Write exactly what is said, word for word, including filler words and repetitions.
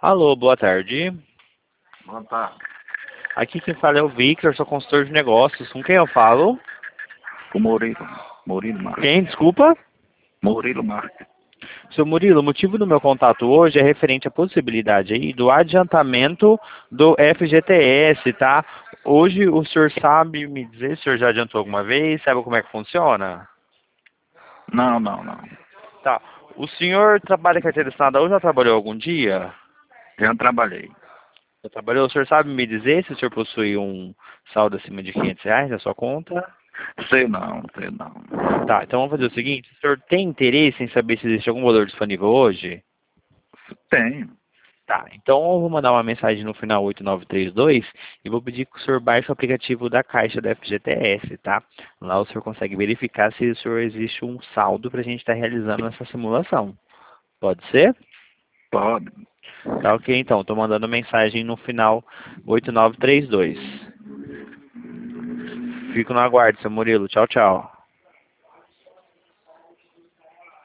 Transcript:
Alô, boa tarde. Boa tarde. Aqui quem fala é o Victor, sou consultor de negócios. Com quem eu falo? O Murilo. Murilo Marques. Quem? Desculpa? Murilo Marques. Seu Murilo, o motivo do meu contato hoje é referente à possibilidade aí do adiantamento do F G T S, tá? Hoje o senhor sabe me dizer se o senhor já adiantou alguma vez? Sabe como é que funciona? Não, não, não. Tá. O senhor trabalha com carteira assinada hoje ou já trabalhou algum dia? Já trabalhei. Já trabalhou? O senhor sabe me dizer se o senhor possui um saldo acima de quinhentos reais na sua conta? Sei não, sei não. Tá, então vamos fazer o seguinte, o senhor tem interesse em saber se existe algum valor disponível hoje? Tenho. Tá, então eu vou mandar uma mensagem no final oito nove três dois e vou pedir que o senhor baixe o aplicativo da Caixa da F G T S, tá? Lá o senhor consegue verificar se o senhor existe um saldo para a gente estar realizando essa simulação. Pode ser? Pode. Tá ok, então. Estou mandando mensagem no final oito nove três dois. Fico no aguardo, seu Murilo. Tchau, tchau.